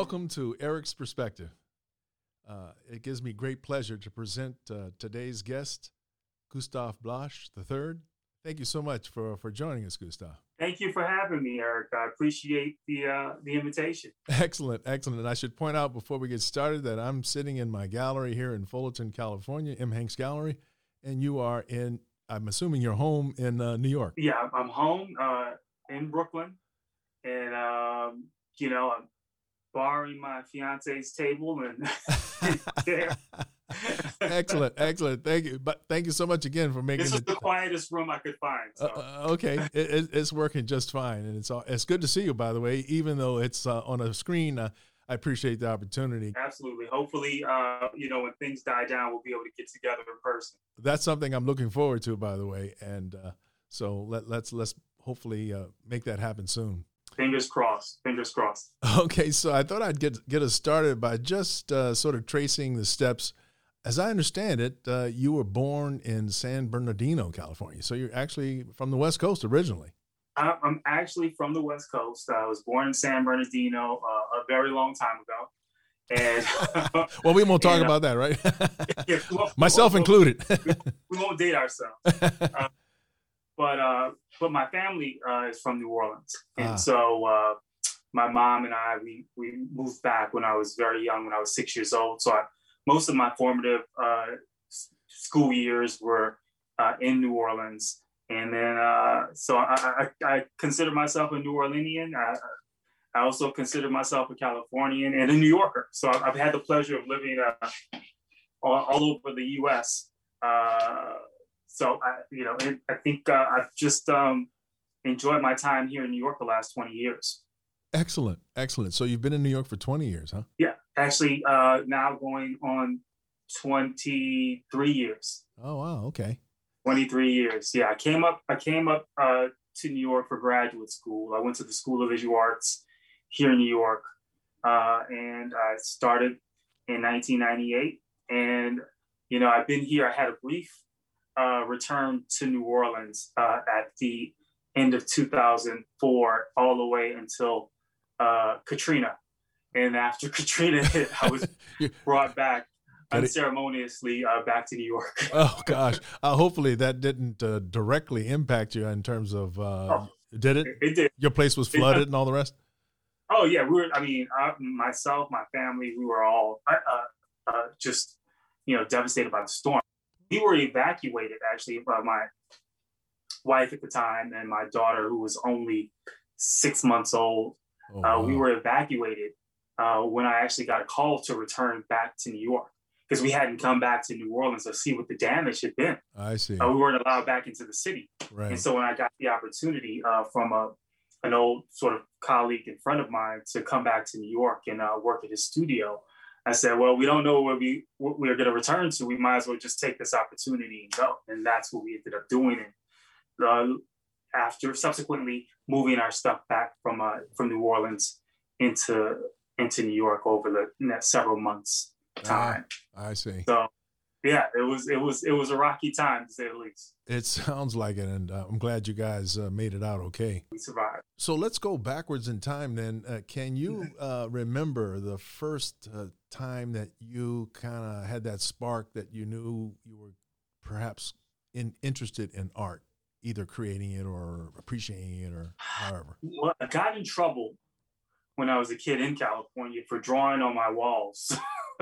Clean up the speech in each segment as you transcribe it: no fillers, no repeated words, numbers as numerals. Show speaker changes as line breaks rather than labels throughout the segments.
Welcome to Eric's Perspective. It gives me great pleasure to present today's guest, Gustav Blasch III. Thank you so much for joining us, Gustav.
Thank you for having me, Eric. I appreciate the invitation.
Excellent. And I should point out before we get started that I'm sitting in my gallery here in Fullerton, California, M. Hanks Gallery, and you are in, I'm assuming you're home in New York.
Yeah, I'm home in Brooklyn, and I'm borrowing my fiance's table and there.
Excellent. Thank you. But thank you so much again for making
this is the quietest room I could find. So.
Okay, it's working just fine, and it's good to see you. By the way, even though it's on a screen, I appreciate the opportunity.
Absolutely. Hopefully, when things die down, we'll be able to get together in person.
That's something I'm looking forward to, by the way, and so let's hopefully make that happen soon.
Fingers crossed.
Okay, so I thought I'd get us started by just sort of tracing the steps. As I understand it, you were born in San Bernardino, California. So you're actually from the West Coast originally.
I'm actually from the West Coast. I was born in San Bernardino a very long time ago. And
well, we won't talk about that, right?
Yeah,
Myself included.
We won't date ourselves. But my family is from New Orleans, and so my mom and I we moved back when I was very young, when I was 6 years old. So most of my formative school years were in New Orleans, and then so I consider myself a New Orleanian. I also consider myself a Californian and a New Yorker. So I've had the pleasure of living all over the U.S. So I think I've just enjoyed my time here in New York the last 20 years.
Excellent. So you've been in New York for 20 years, huh?
Yeah, actually now going on 23 years.
Oh, wow. Okay.
23 years. Yeah, I came up to New York for graduate school. I went to the School of Visual Arts here in New York, and I started in 1998. And I've been here. I had a brief return to New Orleans at the end of 2004, all the way until Katrina. And after Katrina hit, I was brought back unceremoniously back to New York.
Oh, gosh. Hopefully that didn't directly impact you in terms of, did it?
It did.
Your place was flooded and all the rest?
Oh, yeah. Myself, my family, we were all just, devastated by the storm. We were evacuated, actually, by my wife at the time and my daughter, who was only 6 months old. Oh, wow. We were evacuated when I actually got a call to return back to New York, because we hadn't come back to New Orleans to see what the damage had been.
I see.
We weren't allowed back into the city.
Right.
And so when I got the opportunity from an old sort of colleague and friend of mine to come back to New York and work at his studio, I said, well, we don't know what we're going to return to. We might as well just take this opportunity and go. And that's what we ended up doing. And after subsequently moving our stuff back from New Orleans into New York over the next several months time.
I see.
So yeah, it was a rocky time, to say the least.
It sounds like it, and I'm glad you guys made it out okay.
We survived.
So let's go backwards in time then. Can you remember the first time that you kind of had that spark that you knew you were perhaps interested in art, either creating it or appreciating it or however?
Well, I got in trouble when I was a kid in California for drawing on my walls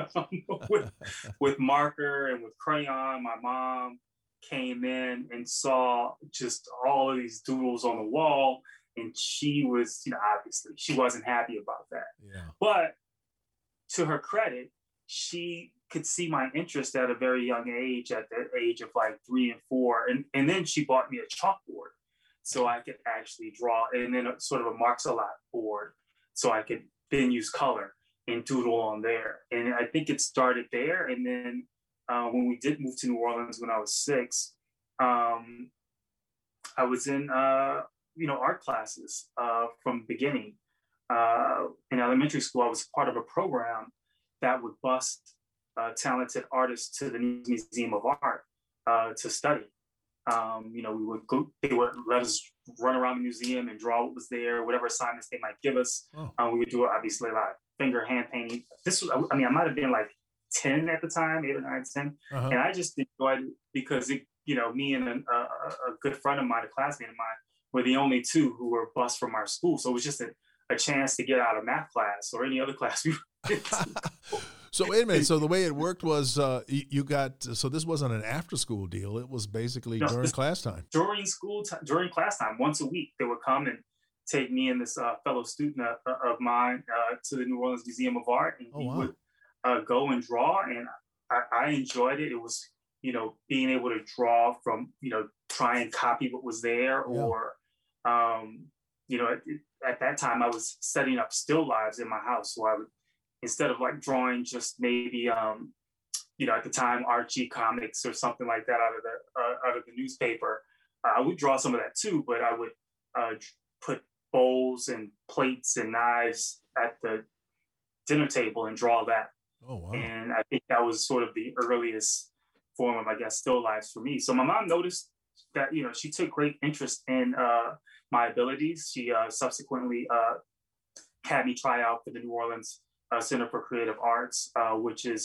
with marker and with crayon. My mom came in and saw just all of these doodles on the wall, and she was, obviously she wasn't happy about that.
Yeah.
But to her credit, she could see my interest at a very young age, at the age of like 3 and 4. And then she bought me a chalkboard so I could actually draw, and then a sort of a Mark-a-Lot board so I could then use color and doodle on there. And I think it started there. And then when we did move to New Orleans when I was 6, I was in, art classes from the beginning. In elementary school, I was part of a program that would bus talented artists to the Museum of Art to study. They would let us run around the museum and draw what was there, whatever assignments they might give us. We would do it obviously live finger hand painting. This was, I mean, I might have been like 10 at the time, 8 or 9, 10. And I just enjoyed it because it, you know, me and a good friend of mine, a classmate of mine, were the only two who were bused from our school. So it was just a chance to get out of math class or any other class we were in.
So wait a minute. So the way it worked was you got, so this wasn't an after school deal. It was basically during class time.
During class time, once a week, they would come and take me and this fellow student of mine to the New Orleans Museum of Art. And we would go and draw. And I enjoyed it. It was, you know, being able to draw from, you know, try and copy what was there or, you know, at that time I was setting up still lives in my house. So I would, instead of like drawing just maybe, you know, at the time, Archie comics or something like that out of the newspaper, I would draw some of that too, but I would put bowls and plates and knives at the dinner table and draw that.
Oh, wow.
And I think that was sort of the earliest form of, I guess, still lives for me. So my mom noticed that, you know, she took great interest in my abilities. She subsequently had me try out for the New Orleans Center for Creative Arts, which is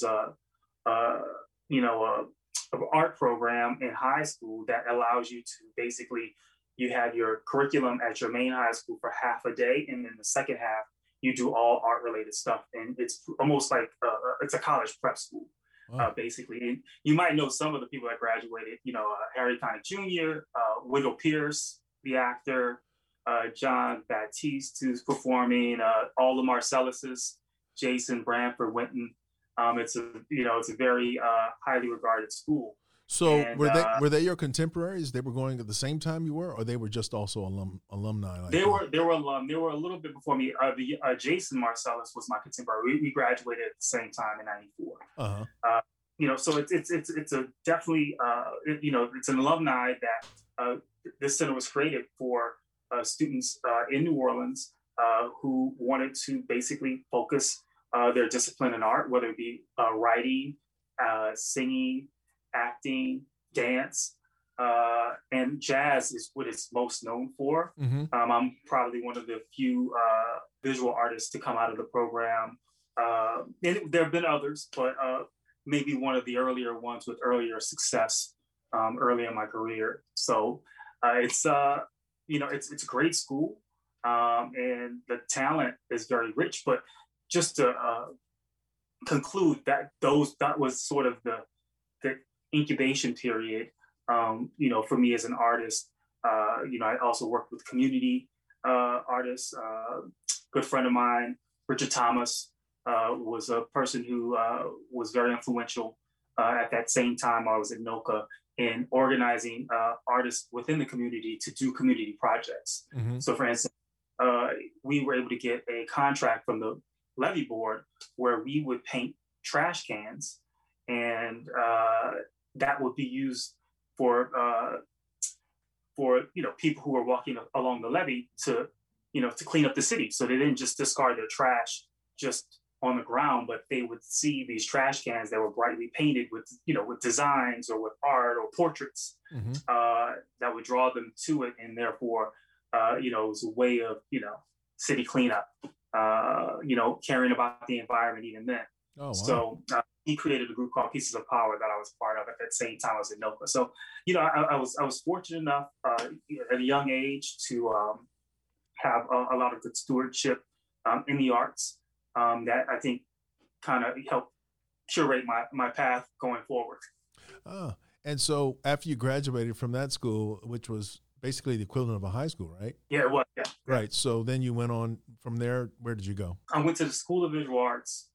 you know, an art program in high school that allows you to basically, you have your curriculum at your main high school for half a day, and then the second half you do all art related stuff, and it's almost like it's a college prep school. Basically, and you might know some of the people that graduated. You know, Harry Connick Jr., Wendell Pierce, the actor, John Baptiste, who's performing, all the Marcelluses, Jason Branford Winton. It's a, you know, it's a very highly regarded school.
So and, were they your contemporaries? They were going at the same time you were, or they were just also alumni? Like
they were alum. They were a little bit before me. Jason Marcellus was my contemporary. We graduated at the same time in '94. You know, so it's a definitely you know, it's an alumni that this center was created for students in New Orleans who wanted to basically focus their discipline in art, whether it be writing, singing, acting, dance, and jazz is what it's most known for. I'm probably one of the few visual artists to come out of the program. And there have been others, but maybe one of the earlier ones with earlier success early in my career. So it's, you know, it's a great school, and the talent is very rich. But just to conclude that that was sort of the incubation period, you know, for me as an artist. You know, I also worked with community artists. Good friend of mine, Richard Thomas, was a person who was very influential at that same time I was at NOCA in organizing artists within the community to do community projects. So for instance, we were able to get a contract from the levee board where we would paint trash cans, and that would be used for you know, people who were walking along the levee to, you know, to clean up the city. So they didn't just discard their trash just on the ground, but they would see these trash cans that were brightly painted with, you know, with designs or with art or portraits that would draw them to it, and therefore, you know, it was a way of, you know, city cleanup, you know, caring about the environment even then. Oh, wow. So he created a group called Pieces of Power that I was part of at that same time I was at NOCA. So, you know, I was fortunate enough at a young age to have a lot of good stewardship in the arts that I think kind of helped curate my path going forward.
And so after you graduated from that school, which was basically the equivalent of a high school, right?
Yeah, it was. Yeah.
Right. So then you went on from there. Where did you go?
I went to the School of Visual Arts.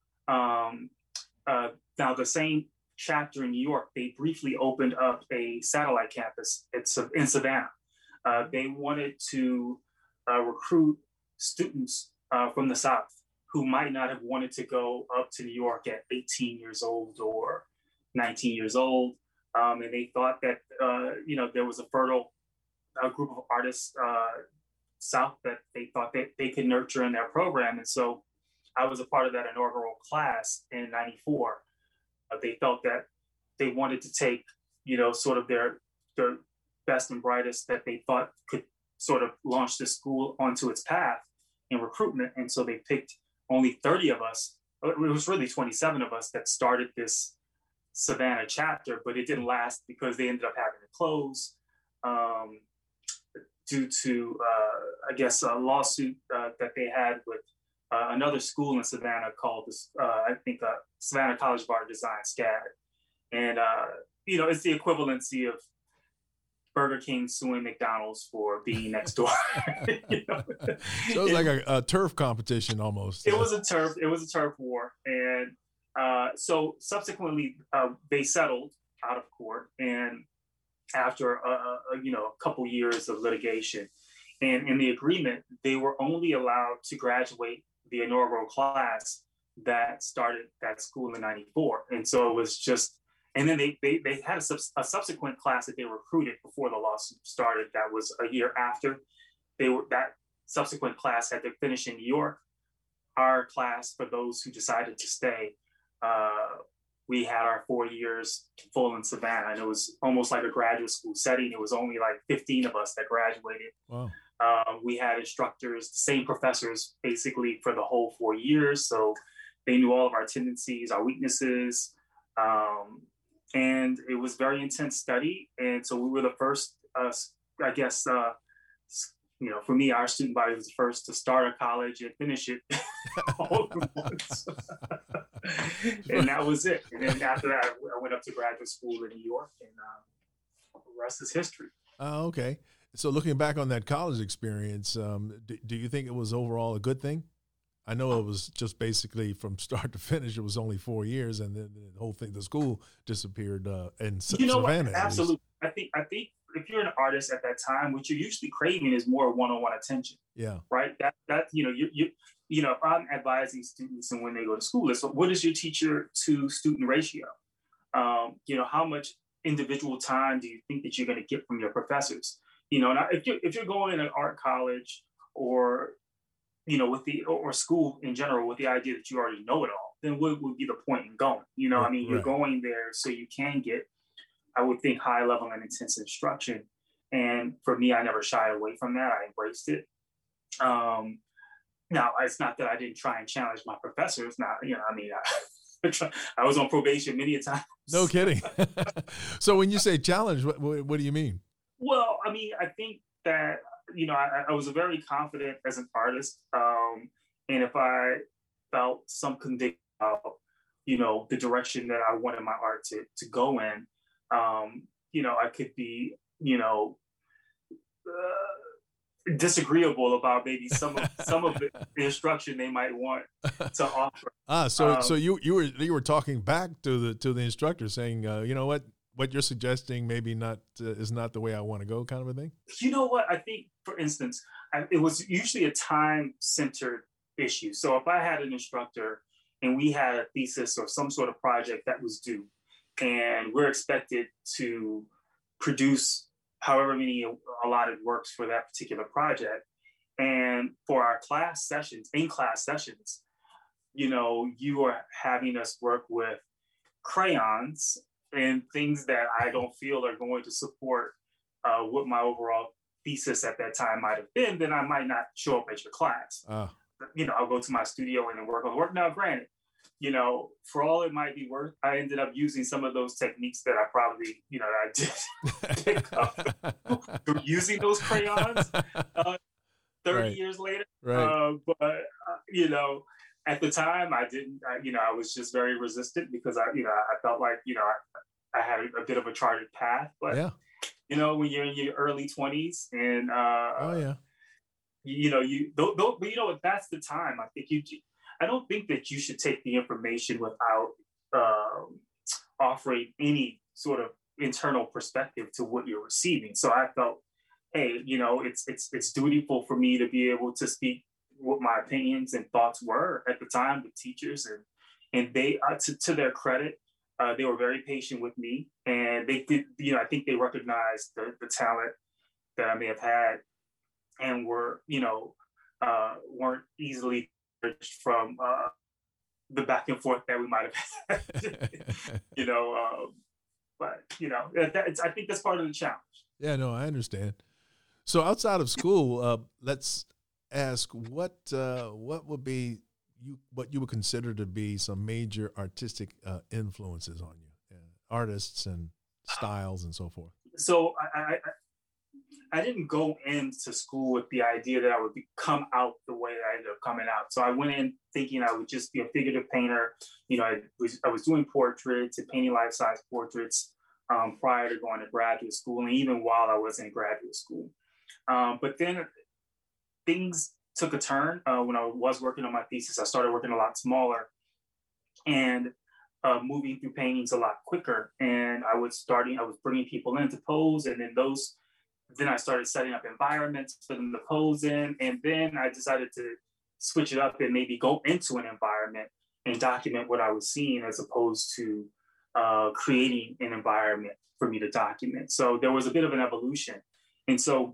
Now, the same chapter in New York, they briefly opened up a satellite campus. It's in Savannah. They wanted to recruit students from the South who might not have wanted to go up to New York at 18 years old or 19 years old. And they thought that, you know, there was a fertile group of artists South that they thought that they could nurture in their program. And so I was a part of that inaugural class in '94. They felt that they wanted to take, you know, sort of their best and brightest that they thought could sort of launch the school onto its path in recruitment. And so they picked only 30 of us, it was really 27 of us that started this Savannah chapter, but it didn't last because they ended up having to close due to, I guess, a lawsuit that they had with another school in Savannah called, I think, Savannah College of Art and Design, SCAD. And, it's the equivalency of Burger King suing McDonald's for being next door.
So it was like a turf competition almost.
It was a turf war. And so subsequently they settled out of court, and after a couple years of litigation, and in the agreement, they were only allowed to graduate the inaugural class that started that school in '94. And so it was just, and then they had a subsequent class that they recruited before the lawsuit started. That was a year after. That subsequent class had to finish in New York. Our class, for those who decided to stay, we had our 4 years full in Savannah, and it was almost like a graduate school setting. It was only like 15 of us that graduated.
Wow.
We had instructors, the same professors, basically for the whole 4 years. So they knew all of our tendencies, our weaknesses, and it was very intense study. And so we were the first, I guess, for me, our student body was the first to start a college and finish it all at once. And that was it. And then after that, I went up to graduate school in New York, and the rest is history.
Oh, okay. So looking back on that college experience, do you think it was overall a good thing? I know it was just basically from start to finish. It was only 4 years, and then the whole thing, the school disappeared in Savannah.
Absolutely. I think if you're an artist at that time, what you're usually craving is more one-on-one attention.
Yeah.
Right. That if I'm advising students and when they go to school, is what is your teacher to student ratio? How much individual time do you think that you're going to get from your professors? Now if you're going to an art college or or school in general with the idea that you already know it all, then what would be the point in going? You're going there so you can get, I would think, high level and intense instruction. And for me, I never shied away from that. I embraced it. Now, it's not that I didn't try and challenge my professors. Now, I was on probation many a time.
No kidding. So when you say challenge, what do you mean?
Well, I think that, I was very confident as an artist. And if I felt some conviction about, the direction that I wanted my art to go in, I could be, disagreeable about maybe some of the instruction they might want to offer.
So you were talking back to the instructor, saying, what you're suggesting maybe not is not the way I want to go, kind of a thing.
I think, for instance, it was usually a time-centered issue. So if I had an instructor and we had a thesis or some sort of project that was due, and we're expected to produce however many allotted works for that particular project. And for our in-class sessions, you are having us work with crayons and things that I don't feel are going to support what my overall thesis at that time might have been, then I might not show up at your class. I'll go to my studio and work on work. Now, granted, for all it might be worth, I ended up using some of those techniques that I probably, I did pick up using those crayons 30 years later.
Right.
But at the time I didn't, I was just very resistant because I felt like, I had a bit of a charted path, but
yeah.
When you're in your early 20s and, that's the time. I think I don't think that you should take the information without offering any sort of internal perspective to what you're receiving. So I felt, hey, it's dutiful for me to be able to speak what my opinions and thoughts were at the time with teachers, and they, to their credit, they were very patient with me, and they did. I think they recognized the talent that I may have had, and were weren't easily from the back and forth that we might have had, but I think that's part of the challenge.
Yeah, no, I understand. So outside of school, let's ask what would be what you would consider to be some major artistic influences on you, artists and styles and so forth?
So I didn't go into school with the idea that I would come out the way that I ended up coming out. So I went in thinking I would just be a figurative painter. You know, I was doing portraits and painting life-size portraits prior to going to graduate school, and even while I was in graduate school. But then things took a turn when I was working on my thesis. I started working a lot smaller and moving through paintings a lot quicker. And I was bringing people in to pose, and then I started setting up environments for them to pose in. And then I decided to switch it up and maybe go into an environment and document what I was seeing, as opposed to creating an environment for me to document. So there was a bit of an evolution. And so,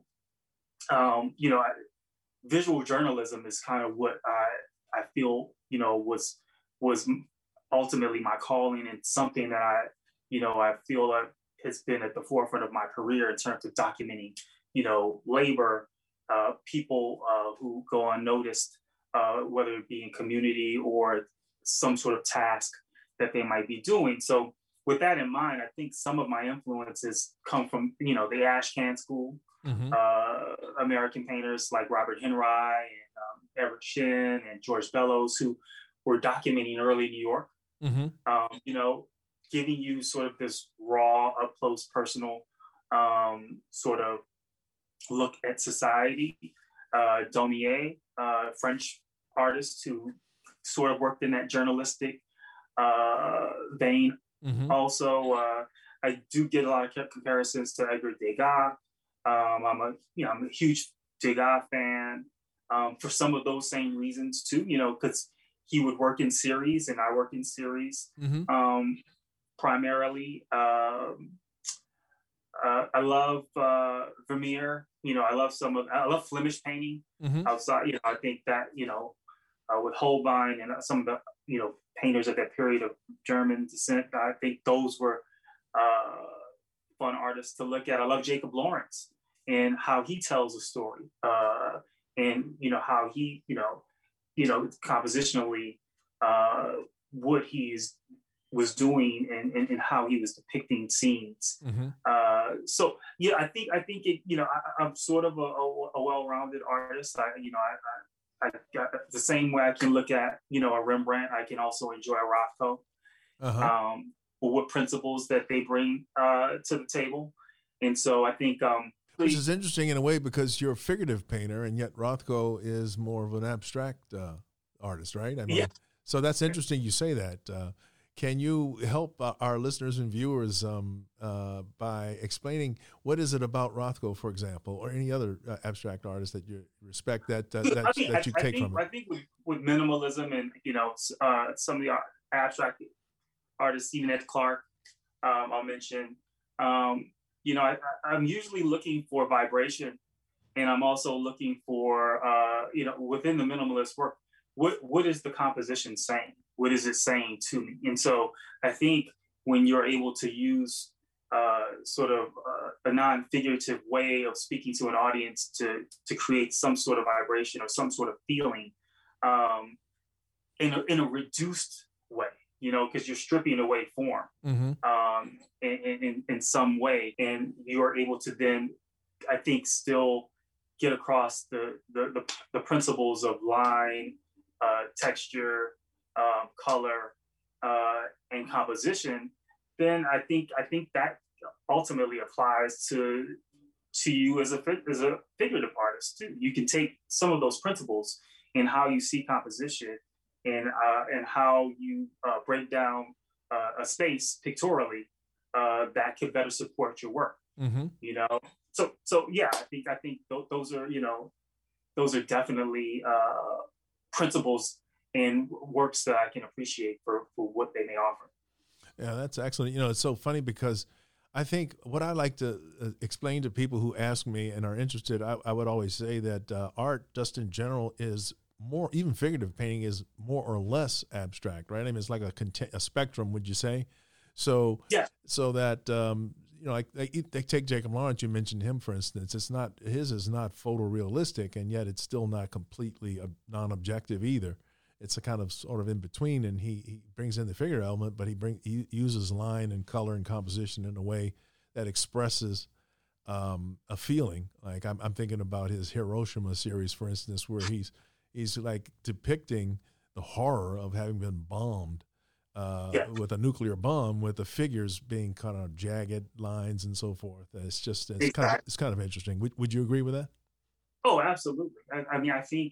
visual journalism is kind of what I feel, was ultimately my calling, and something that I feel like has been at the forefront of my career in terms of documenting, labor, people who go unnoticed, whether it be in community or some sort of task that they might be doing. So with that in mind, I think some of my influences come from, the Ashcan School,
Mm-hmm.
American painters like Robert Henry and Everett Shin and George Bellows, who were documenting early New York,
Mm-hmm.
Giving you sort of this raw, up close, personal sort of look at society. Daumier, French artist who sort of worked in that journalistic vein.
Mm-hmm.
Also, I do get a lot of comparisons to Edgar Degas. I'm a huge Degas fan for some of those same reasons too. Because he would work in series and I work in series.
Mm-hmm.
Primarily, I love Vermeer. I love Flemish painting.
Mm-hmm.
Outside. I think that with Holbein and some of the painters at that period of German descent, I think those were fun artists to look at. I love Jacob Lawrence and how he tells a story, and how he compositionally what he was doing and how he was depicting scenes.
Mm-hmm.
So yeah, I think it. I'm sort of a well-rounded artist. I the same way I can look at a Rembrandt, I can also enjoy a Rothko.
Uh-huh.
What principles that they bring to the table, and so I think
which is interesting in a way, because you're a figurative painter and yet Rothko is more of an abstract artist, right? I mean,
yeah.
So that's interesting you say that. Can you help our listeners and viewers by explaining what is it about Rothko, for example, or any other abstract artist that you respect that you take from him?
I think with minimalism and some of the abstract artists, Stephen Ed Clark, I'll mention. I'm usually looking for vibration, and I'm also looking for within the minimalist work, what is the composition saying? What is it saying to me? And so I think when you're able to use sort of a non-figurative way of speaking to an audience to create some sort of vibration or some sort of feeling in a reduced way, because you're stripping away form in some way, and you're able to then, I think, still get across the principles of line, texture, color, and composition. Then I think that ultimately applies to you as a figurative artist too. You can take some of those principles in how you see composition and how you break down a space pictorially that could better support your work.
Mm-hmm.
So yeah, I think those are definitely principles and works that I can appreciate for what they may offer.
Yeah, that's excellent. It's so funny because I think what I like to explain to people who ask me and are interested, I would always say that art, just in general, is more, even figurative painting is more or less abstract, right? I mean, it's like a spectrum, would you say? So,
yeah.
So that, like they take Jacob Lawrence, you mentioned him, for instance, his is not photorealistic, and yet it's still not completely non-objective either. it's a kind of sort of in between, and he brings in the figure element, but he uses line and color and composition in a way that expresses a feeling. Like I'm thinking about his Hiroshima series, for instance, where he's like depicting the horror of having been bombed with a nuclear bomb, with the figures being kind of jagged lines and so forth. It's kind of interesting. Would you agree with that?
Oh, absolutely. I mean, I think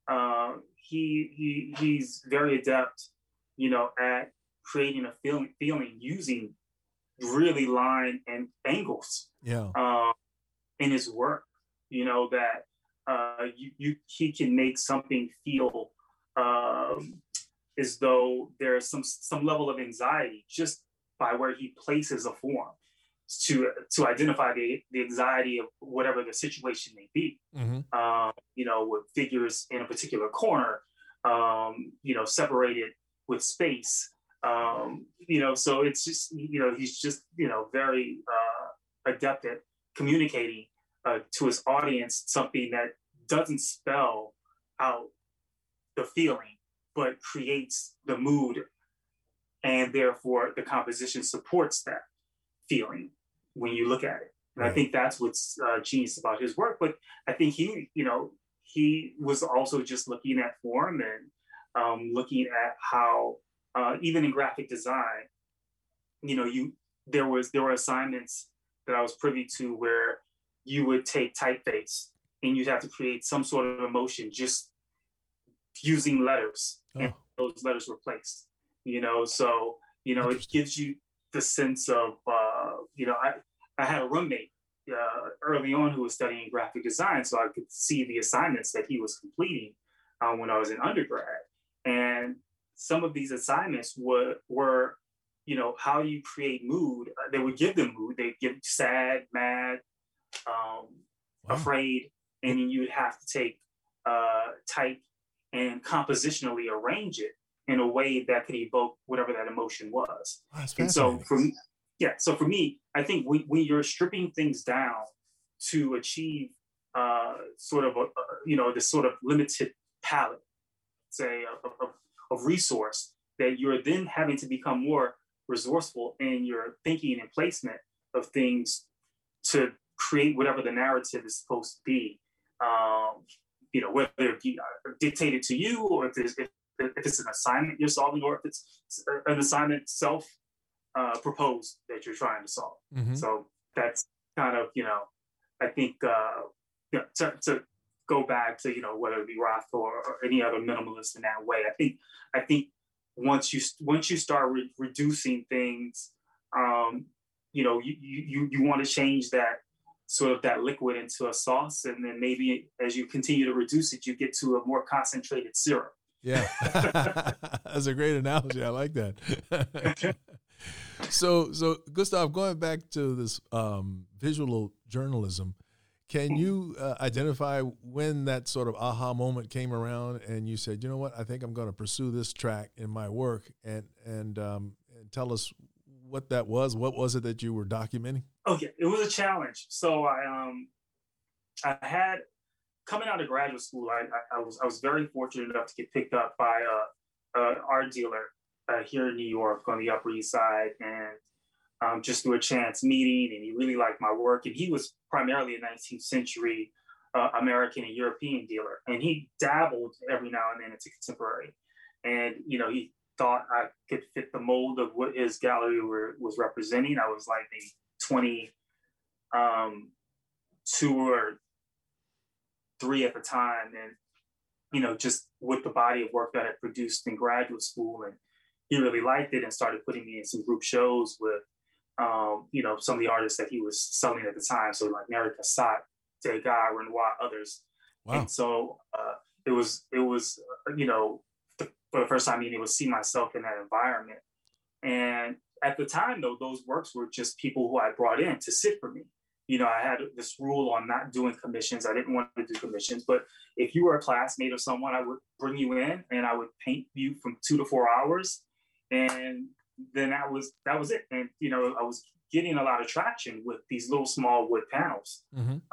he's very adept, at creating a feeling using really line and angles.
Yeah.
In his work, that he can make something feel as though there's some level of anxiety just by where he places a form to identify the anxiety of whatever the situation may be. With figures in a particular corner, separated with space. So it's just, he's just, very adept at communicating to his audience something that doesn't spell out the feeling, but creates the mood, and therefore the composition supports that feeling when you look at it. And I think that's what's genius about his work. But I think he was also just looking at form and looking at how even in graphic design, there were assignments that I was privy to where you would take typeface and you'd have to create some sort of emotion just using letters, and those letters were placed. So it gives you the sense of I had a roommate early on who was studying graphic design, so I could see the assignments that he was completing when I was in undergrad. And some of these assignments were how you create mood. They would give them mood. They'd give sad, mad, afraid, and then you'd have to take type and compositionally arrange it in a way that could evoke whatever that emotion was. And so for me, I think when you're stripping things down to achieve sort of this sort of limited palette, say, of resource, that you're then having to become more resourceful in your thinking and placement of things to create whatever the narrative is supposed to be. Whether it be dictated to you, or if it's an assignment you're solving, or if it's an assignment proposed that you're trying to solve. Mm-hmm. So that's kind of, I think, to go back to, whether it be Rothko or any other minimalist in that way, I think once you start reducing things, you want to change that sort of that liquid into a sauce, and then maybe as you continue to reduce it, you get to a more concentrated syrup.
Yeah, that's a great analogy. I like that. So Gustav, going back to this visual journalism, can you identify when that sort of aha moment came around and you said, you know what, I think I'm going to pursue this track in my work, and tell us what that was? What was it that you were documenting?
Okay, it was a challenge. So I had, coming out of graduate school, I was very fortunate enough to get picked up by an art dealer here in New York on the Upper East Side, and just through a chance meeting, and he really liked my work. And he was primarily a 19th century American and European dealer, and he dabbled every now and then into contemporary. And he thought I could fit the mold of what his gallery was representing. I was like maybe 22 or 3 at the time, and just with the body of work that I produced in graduate school, and he really liked it and started putting me in some group shows with some of the artists that he was selling at the time, so like Mary Cassatt, Degas, Renoir, others. Wow. And so it was for the first time being able to see myself in that environment. And at the time, though, those works were just people who I brought in to sit for me. I had this rule on not doing commissions. I didn't want to do commissions, but if you were a classmate of someone, I would bring you in and I would paint you from 2 to 4 hours. And then that was it. And, I was getting a lot of traction with these little small wood panels,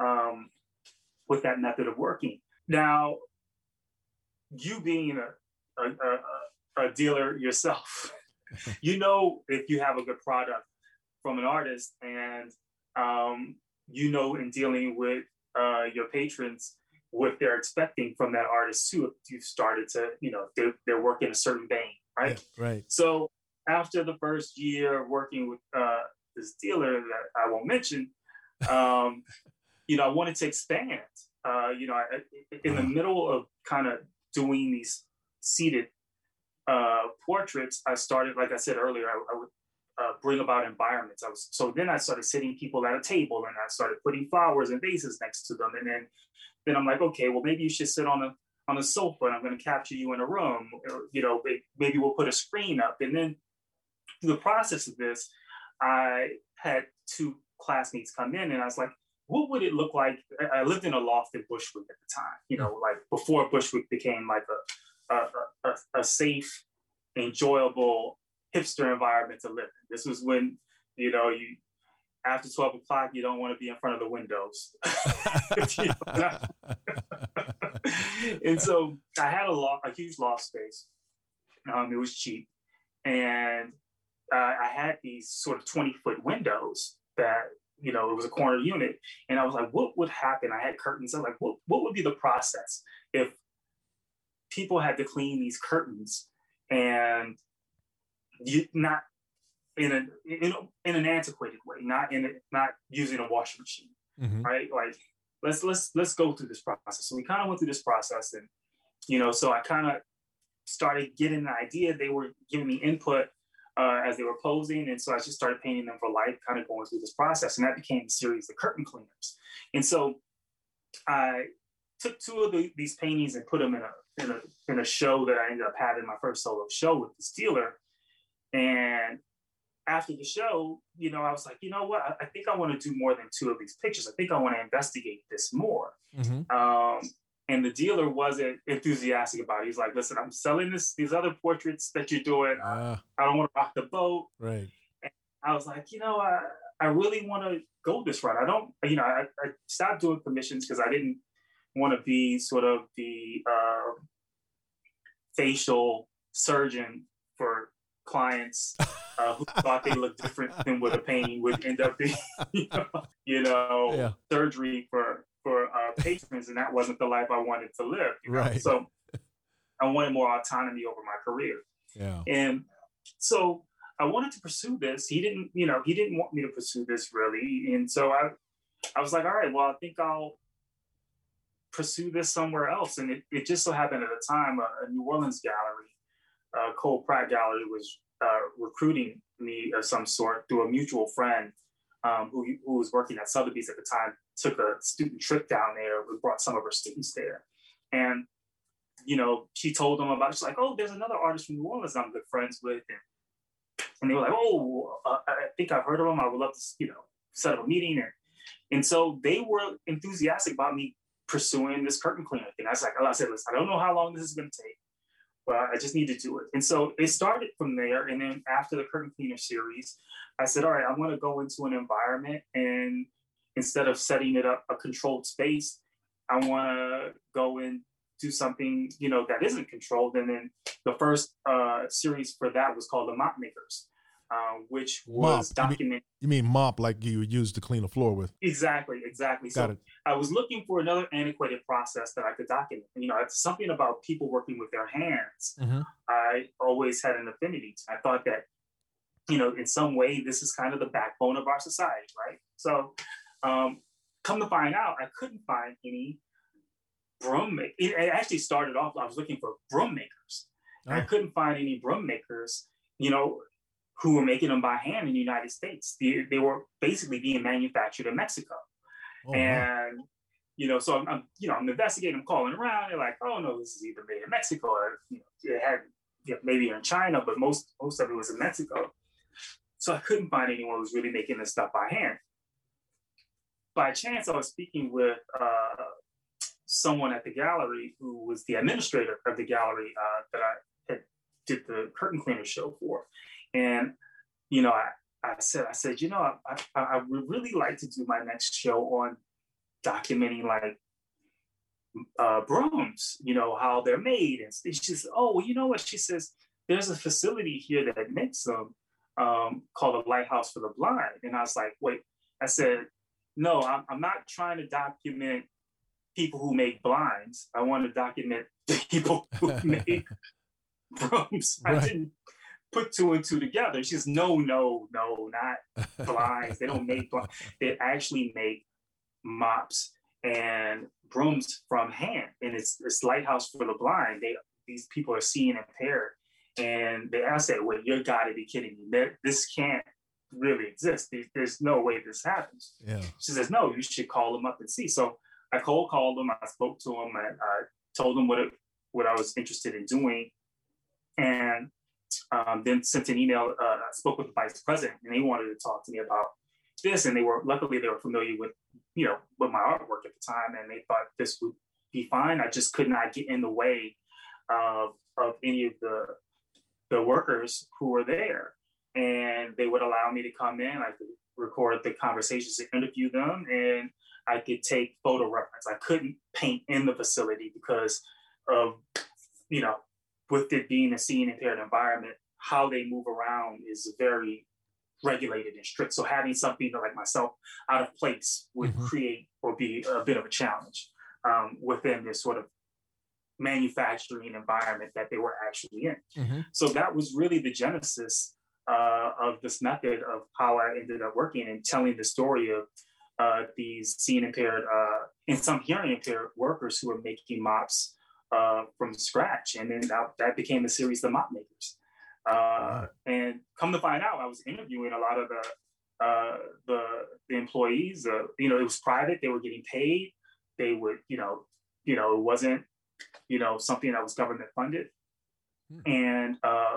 with that method of working. Now, you being a dealer yourself. You know, if you have a good product from an artist, and you know, in dealing with your patrons, what they're expecting from that artist too. If you've started to, you know, they're working a certain vein, right?
Yeah, right.
So after the first year working with this dealer that I won't mention, you know, I wanted to expand. You know, in the middle of kind of doing these seated portraits, I started, like I said earlier, I would bring about environments. So then I started sitting people at a table, and I started putting flowers and vases next to them. And then I'm like, okay, well, maybe you should sit on a sofa, and I'm going to capture you in a room. Or, you know, maybe we'll put a screen up. And then through the process of this, I had two classmates come in, and I was like, what would it look like? I lived in a loft in Bushwick at the time, you know, like before Bushwick became like a safe, enjoyable hipster environment to live in. This was when, you know, after 12 o'clock, you don't want to be in front of the windows. And so I had a huge loft space. It was cheap. And I had these sort of 20-foot windows that, you know, it was a corner unit. And I was like, what would happen? I had curtains. I'm like, what would be the process if people had to clean these curtains and not in an antiquated way, not using a washing machine, right? Like, let's go through this process. So we kind of went through this process, and, you know, so I kind of started getting the idea. They were giving me input as they were posing, and so I just started painting them for life, kind of going through this process, and that became the series, The Curtain Cleaners. And so I took two of these paintings and put them in a show that I ended up having, my first solo show with this dealer. And after the show, you know, I was like, you know what? I think I want to do more than two of these pictures. I think I want to investigate this more. And the dealer wasn't enthusiastic about it. He's like, listen, I'm selling these other portraits that you're doing. I don't want to rock the boat.
Right.
And I was like, you know, I really want to go this route. I stopped doing commissions because I didn't want to be sort of the facial surgeon for clients who thought they looked different than what a painting would end up being. Surgery for patrons, and that wasn't the life I wanted to live.
Right.
So I wanted more autonomy over my career.
Yeah.
And so I wanted to pursue this. He didn't want me to pursue this really. And so I was like, all right, well, I think I'll pursue this somewhere else. And it just so happened at the time, a New Orleans gallery, Cole Pratt Gallery, was recruiting me of some sort through a mutual friend who was working at Sotheby's at the time, took a student trip down there. We brought some of her students there. And, you know, she told them about, she's like, oh, there's another artist from New Orleans I'm good friends with. And they were like, oh, I think I've heard of him. I would love to, you know, set up a meeting. And so they were enthusiastic about me pursuing this curtain cleaner thing. I said, listen, I don't know how long this is going to take, but I just need to do it. And so it started from there. And then after the curtain cleaner series, I said, all right, I'm going to go into an environment, and instead of setting it up a controlled space, I want to go and do something, you know, that isn't controlled. And then the first series for that was called The Mop Makers, which was documented.
You mean mop like you would use to clean the floor with?
Exactly. So I was looking for another antiquated process that I could document. You know, it's something about people working with their hands. I always had an affinity to. I thought that, you know, in some way, this is kind of the backbone of our society, right? So come to find out, I couldn't find any broom makers. It actually started off, I was looking for broom makers. I couldn't find any broom makers, you know, who were making them by hand in the United States. They were basically being manufactured in Mexico. And, you know, so I'm investigating, I'm calling around. They're like, oh no, this is either made in Mexico or, you know, it had maybe in China, but most of it was in Mexico. So I couldn't find anyone who was really making this stuff by hand. By chance, I was speaking with someone at the gallery who was the administrator of the gallery that I did the curtain cleaner show for. And, you know, I said, you know, I would really like to do my next show on documenting like brooms, how they're made. And she says, oh, well, you know what? She says, there's a facility here that makes them called the Lighthouse for the Blind. And I was like, wait, I said, no, I'm not trying to document people who make blinds. I want to document people who make brooms. Right. I didn't put two and two together. She says, no, not blinds. They don't make blinds. They actually make mops and brooms from hand. And it's Lighthouse for the Blind. These people are seeing impaired. And I said, well, you gotta be kidding me. This can't really exist. There's no way this happens. Yeah. She says, no, you should call them up and see. So I cold called them. I spoke to them. I told them what I was interested in doing. And then sent an email. I spoke with the vice president, and they wanted to talk to me about this. And luckily they were familiar with my artwork at the time, and they thought this would be fine. I just could not get in the way of any of the workers who were there. And they would allow me to come in. I could record the conversations and interview them, and I could take photo reference. I couldn't paint in the facility because of, with it being a seeing impaired environment, how they move around is very regulated and strict. So having something like myself out of place would create or be a bit of a challenge within this sort of manufacturing environment that they were actually in. So that was really the genesis of this method of how I ended up working and telling the story of these seeing impaired and some hearing impaired workers who were making mops from scratch. And then that became a series, The Mop Makers. And come to find out, I was interviewing a lot of the employees. It was private. They were getting paid. They would, it wasn't, something that was government funded. And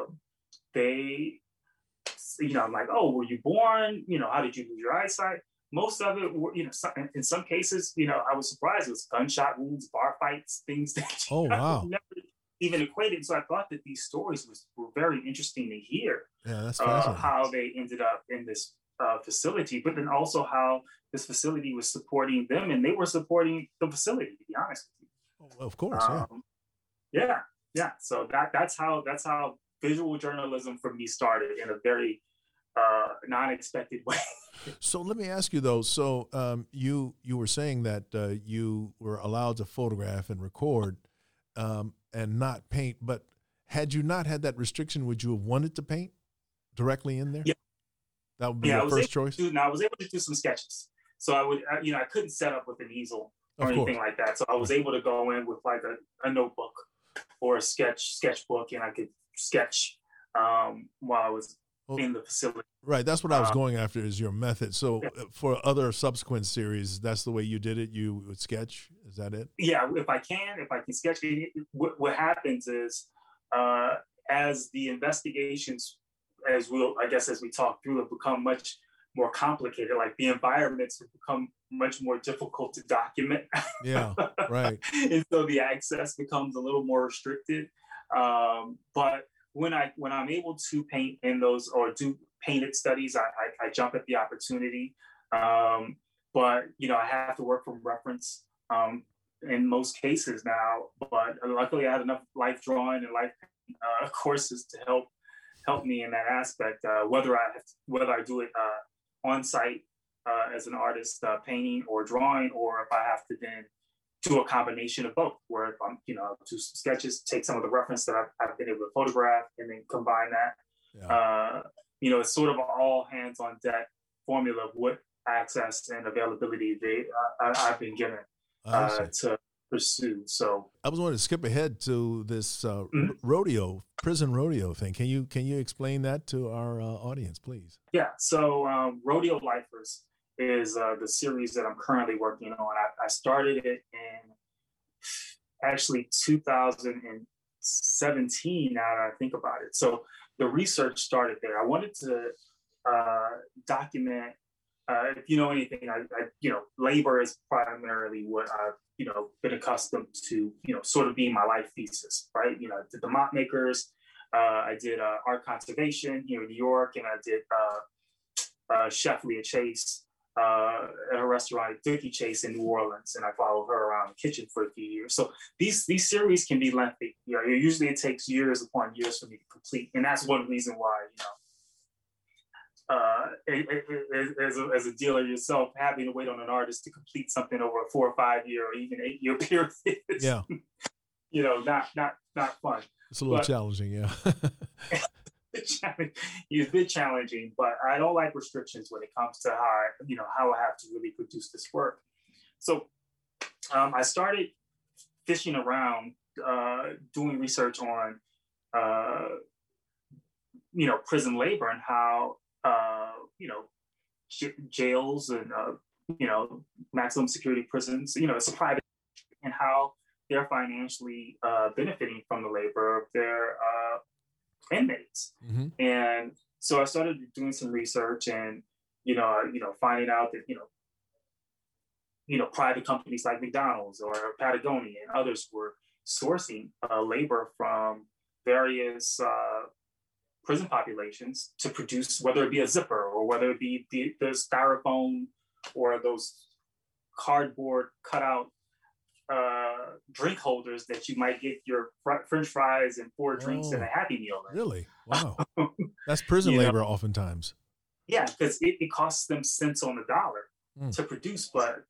they, I'm like, oh, were you born? How did you lose your eyesight? Most of it were, in some cases, I was surprised. It was gunshot wounds, bar fights, things that
wow.
never even equated. So I thought that these stories were very interesting to hear.
Yeah, that's fascinating.
How they ended up in this facility, but then also how this facility was supporting them, and they were supporting the facility, to be honest with you.
Well, of course,
yeah. So that's how visual journalism for me started, in a very non-expected way.
So let me ask you though. So you were saying that you were allowed to photograph and record and not paint, but had you not had that restriction, would you have wanted to paint directly in there?
Yeah,
that would be your first choice.
I was able to do some sketches. So I would, I couldn't set up with an easel or anything like that. So I was able to go in with like a notebook or a sketchbook, and I could sketch while I was in the facility.
Right. That's what I was going after, is your method. So for other subsequent series, that's the way you did it. You would sketch. Is that it?
Yeah. If I can sketch it, what happens is, as the investigations, as we talk through, have become much more complicated. Like the environments have become much more difficult to document.
Yeah. Right.
And so the access becomes a little more restricted. But when I'm able to paint in those or do painted studies, I jump at the opportunity. But I have to work from reference in most cases now. But luckily, I had enough life drawing and life courses to help me in that aspect. Whether I do it on site as an artist, painting or drawing, or if I have to then do a combination of both, where if I'm, do some sketches, take some of the reference that I've been able to photograph, and then combine that. Yeah. It's sort of an all hands on deck formula of what access and availability I've been given to pursue. So
I was wanting to skip ahead to this prison rodeo thing. Can you explain that to our audience, please?
Yeah. So Rodeo Lifers is the series that I'm currently working on. I started it in actually 2017, now that I think about it. So the research started there. I wanted to document, if you know anything, labor is primarily what I've, been accustomed to, sort of being my life thesis, right? I did the Mop Makers, I did art conservation here in New York, and I did Chef Leah Chase at a restaurant, Dooky Chase in New Orleans, and I followed her around the kitchen for a few years. So these series can be lengthy. Usually it takes years upon years for me to complete, and that's one reason why as a dealer yourself, having to wait on an artist to complete something over a 4 or 5 year or even 8 year period is, not fun.
It's a little challenging, yeah.
It's a bit challenging, but I don't like restrictions when it comes to how I have to really produce this work. So I started fishing around, doing research on, prison labor and how, jails and, maximum security prisons, it's a private, and how they're financially benefiting from the labor of their inmates.
Mm-hmm.
And so I started doing some research and, finding out that, private companies like McDonald's or Patagonia and others were sourcing labor from various prison populations to produce, whether it be a zipper or whether it be the styrofoam or those cardboard cutout drink holders that you might get your French fries and 4 drinks and a Happy Meal in.
Really? Wow. That's prison labor oftentimes.
Yeah, because it costs them cents on the dollar to produce, but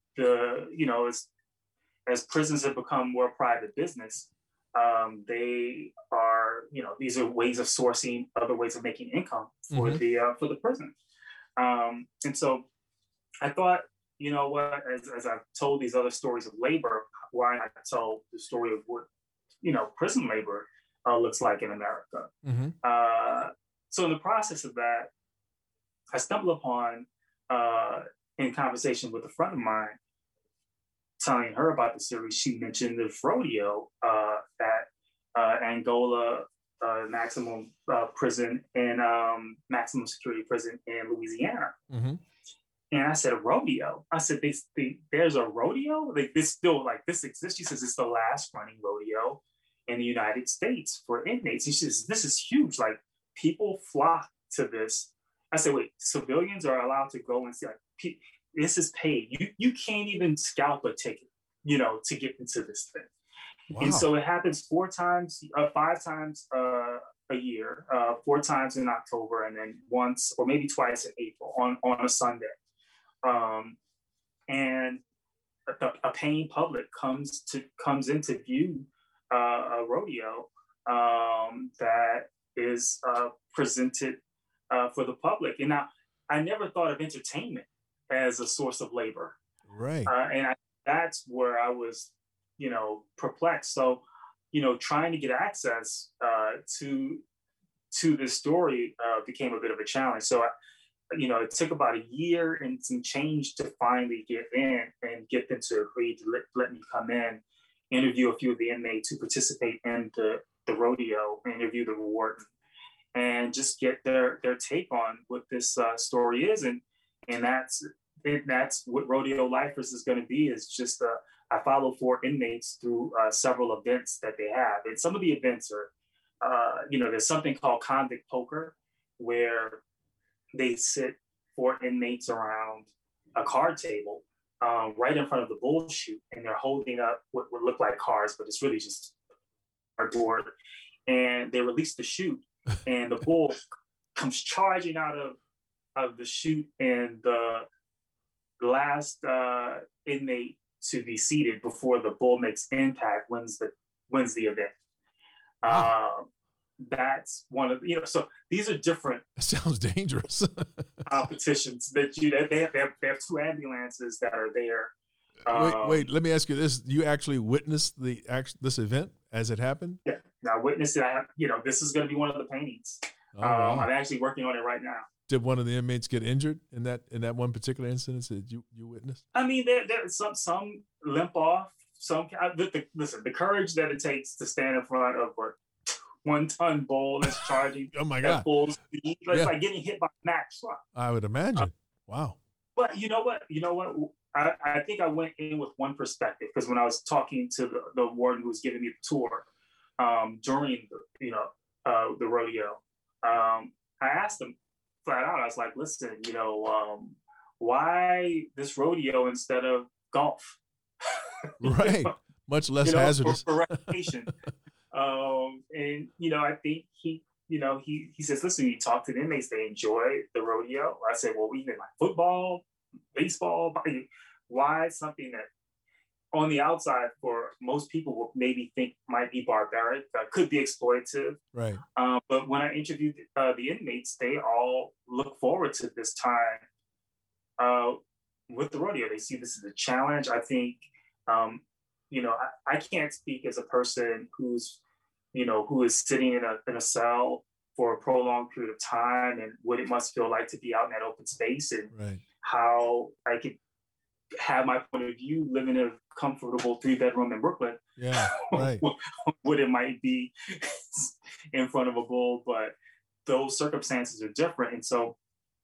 as prisons have become more private business, they are, these are ways of sourcing other ways of making income for the prison. And so I thought, what, as I've told these other stories of labor, why not tell the story of what, prison labor looks like in America?
Mm-hmm.
So in the process of that, I stumbled upon, in conversation with a friend of mine, telling her about the series, she mentioned this rodeo at Angola maximum prison and maximum security prison in Louisiana.
Mm-hmm.
And I said, a rodeo? I said, there's a rodeo? This exists? She says, it's the last running rodeo in the United States for inmates. And she says, this is huge. Like, people flock to this. I said, wait, civilians are allowed to go and see, like, this is paid. You can't even scalp a ticket, to get into this thing. Wow. And so it happens 5 times a year, 4 times in October, and then once or maybe twice in April on a Sunday. And a paying public comes into view a rodeo that is presented for the public. And now, I never thought of entertainment as a source of labor,
right?
That's where I was, perplexed. So, trying to get access to this story became a bit of a challenge. So, it took about a year and some change to finally get in and get them to agree to let me come in, interview a few of the inmates who participate in the rodeo, interview the warden, and just get their take on what this story is. And that's what Rodeo Lifers is going to be, is just I follow 4 inmates through several events that they have. And some of the events are, there's something called convict poker, where they sit 4 inmates around a card table right in front of the bull chute, and they're holding up what would look like cards, but it's really just cardboard. And they release the chute, and the bull comes charging out of the chute, and the last inmate to be seated before the bull makes impact wins the event.
Wow.
That's one of so these are different.
That sounds dangerous.
Competitions that they have 2 ambulances that are there.
Wait, let me ask you this: you actually witnessed this event as it happened?
Yeah, I witnessed it. This is going to be one of the paintings.
Oh, wow.
I'm actually working on it right now.
Did one of the inmates get injured in that one particular incident that you witnessed?
I mean, there's some limp off. Some listen, the courage that it takes to stand in front of a 1-ton bull that's charging.
Oh my God!
Full speed. It's like getting hit by a Mack truck.
I would imagine. Wow.
But you know what? I think I went in with one perspective, because when I was talking to the warden who was giving me the tour during the rodeo, I asked him flat out. I was like, listen, why this rodeo instead of golf?
Right. Much less hazardous.
For recreation. And, I think he says, listen, you talk to the inmates, they enjoy the rodeo. I said, well, even like football, baseball, why something that on the outside for most people will maybe think might be barbaric, could be exploitative.
Right.
But when I interviewed the inmates, they all look forward to this time with the rodeo. They see this as a challenge. I think, I can't speak as a person who is sitting in a cell for a prolonged period of time and what it must feel like to be out in that open space, and
right.
how I could have my point of view living in a comfortable 3-bedroom in Brooklyn.
Yeah, right.
What it might be in front of a bull, but those circumstances are different. And so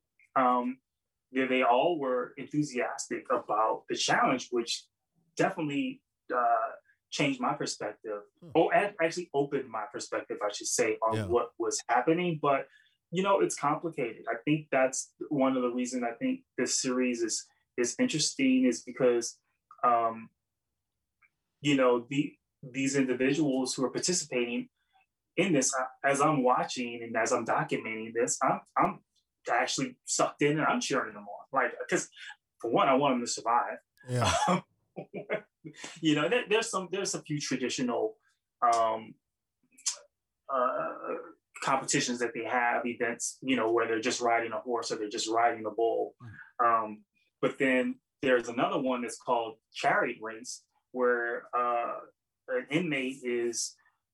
they all were enthusiastic about the challenge, which definitely changed my perspective. Actually opened my perspective, I should say, on what was happening. But, it's complicated. I think that's one of the reasons I think this series is interesting, is because, these individuals who are participating in this, as I'm watching and as I'm documenting this, I'm actually sucked in and I'm cheering them on. Like, because for one, I want them to survive.
Yeah.
There's a few traditional competitions that they have, events, where they're just riding a horse or they're just riding a bull. But then there's another one that's called chariot race, where an inmate is,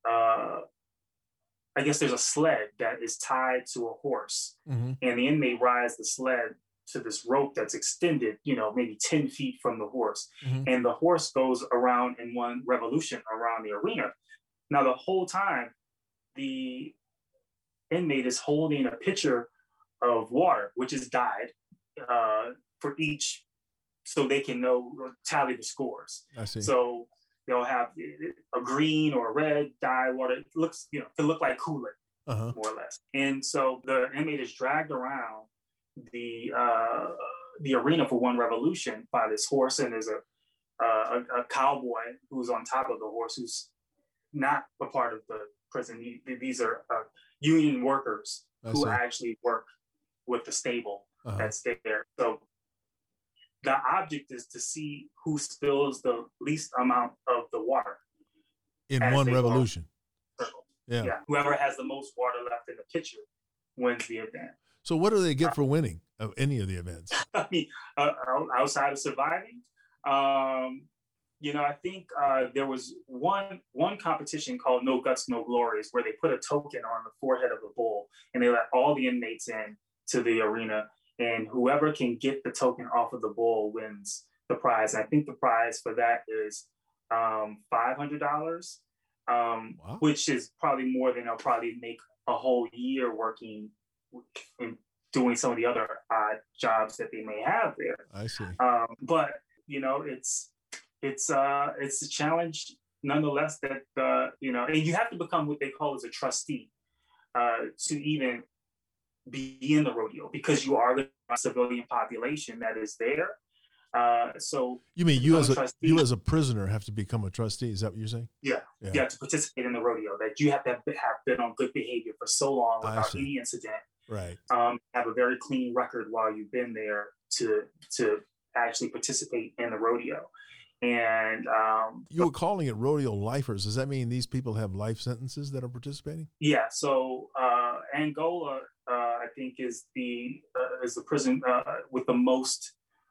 I guess there's a sled that is tied to a horse, and the inmate rides the sled to this rope that's extended, maybe 10 feet from the horse. And the horse goes around in one revolution around the arena. Now, the whole time, the inmate is holding a pitcher of water, which is dyed, for each, so they can tally the scores.
I see.
So they'll have a green or a red dye water. It looks, to look like Kool-Aid, more or less. And so the inmate is dragged around the arena for one revolution by this horse, and there's a cowboy who's on top of the horse, who's not a part of the prison. These are union workers who actually work with the stable that's there. So the object is to see who spills the least amount of the water
in one revolution.
Yeah. Whoever has the most water left in the pitcher wins the event.
So what do they get for winning of any of the events?
I mean, outside of surviving, I think there was one competition called No Guts, No Glories, where they put a token on the forehead of the bull, and they let all the inmates in to the arena, and whoever can get the token off of the bull wins the prize. And I think the prize for that is $500, which is probably more than they'll probably make a whole year working and doing some of the other odd jobs that they may have there.
I see.
But it's a challenge nonetheless, that and you have to become what they call as a trustee to even be in the rodeo, because you are the civilian population that is there. So
you mean you as a prisoner have to become a trustee? Is that what you're saying?
Yeah. You have to participate in the rodeo. That you have to have been on good behavior for so long without any incident.
Right.
Have a very clean record while you've been there to actually participate in the rodeo. And
you were calling it rodeo lifers. Does that mean these people have life sentences that are participating?
Yeah. So Angola, I think, is the prison with the most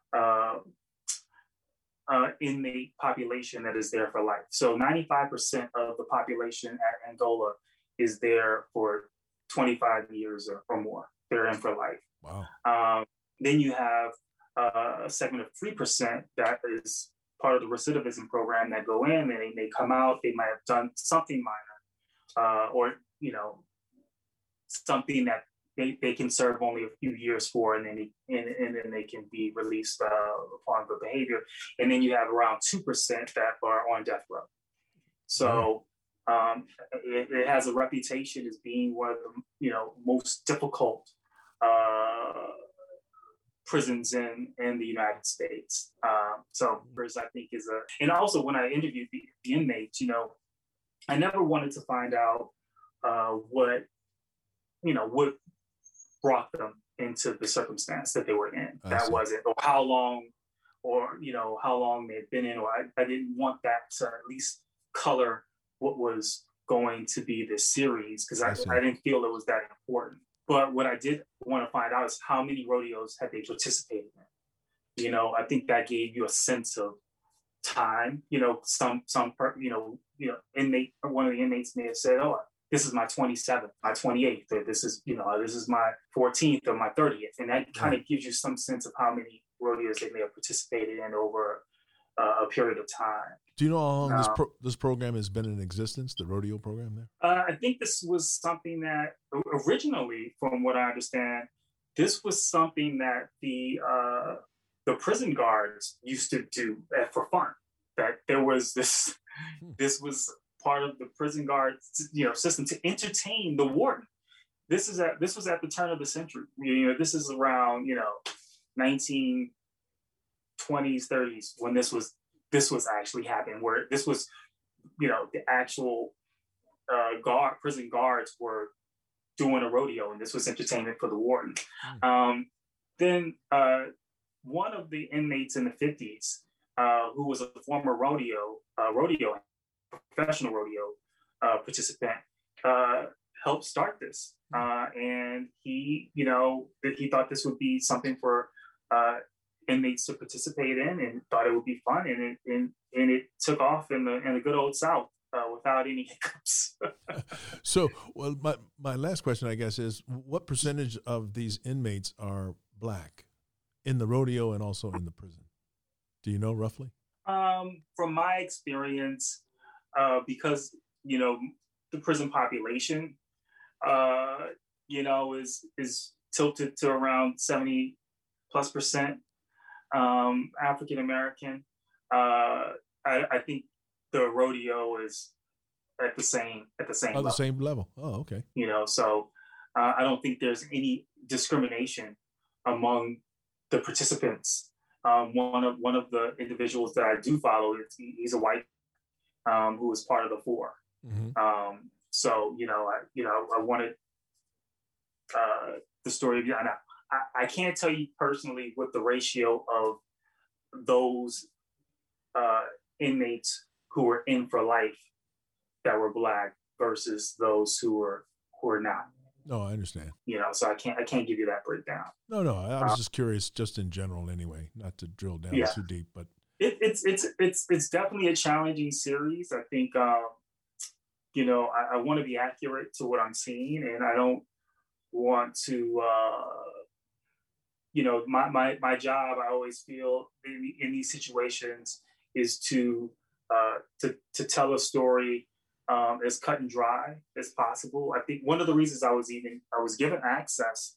inmate population that is there for life. So 95% of the population at Angola is there for 25 years or more. They're in for life.
Wow.
Then you have a segment of 3% that is part of the recidivism program that go in, and they may come out. They might have done something minor, or something that they can serve only a few years for, and then they can be released upon good behavior. And then you have around 2% that are on death row. So it has a reputation as being one of the most difficult prisons in the United States. So I think and also when I interviewed the inmates, I never wanted to find out what brought them into the circumstance that they were in. That wasn't, or how long they had been in, or I didn't want that to at least color what was going to be this series, because I didn't feel it was that important. But what I did want to find out is how many rodeos had they participated in. I think that gave you a sense of time. Inmate, one of the inmates may have said, "Oh, this is my 27th, my 28th, or this is my 14th or my 30th," and that kind of gives you some sense of how many rodeos they may have participated in over a period of time.
Do you know how long this program has been in existence, the rodeo program there?
I think this was something that originally, from what I understand, this was something that the prison guards used to do for fun. That there was this was part of the prison guard system to entertain the warden. This was at the turn of the century. This is around 1920s, 30s when this was actually happening, where this was the actual prison guards were doing a rodeo, and this was entertainment for the warden. Then one of the inmates in the 50s, who was a former professional rodeo participant, helped start this, and he thought this would be something for inmates to participate in, and thought it would be fun, and it took off in the good old South without any hiccups.
So, well, my last question, I guess, is what percentage of these inmates are Black in the rodeo and also in the prison? Do you know roughly?
From my experience, because the prison population, is tilted to around 70+% African American. I think the rodeo is at the same level.
The same level. Oh, okay.
So I don't think there's any discrimination among the participants. One of the individuals that I do follow, he's a white, who was part of the four. Mm-hmm. So I wanted the story of I can't tell you personally what the ratio of those inmates who were in for life that were Black versus those who were not.
No, I understand.
So I can't give you that breakdown.
No, I was just curious, just in general, anyway, not to drill down too deep, but
it's definitely a challenging series. I think I want to be accurate to what I'm seeing, and I don't want to. My job, I always feel in these situations is to tell a story as cut and dry as possible. I think one of the reasons I was given access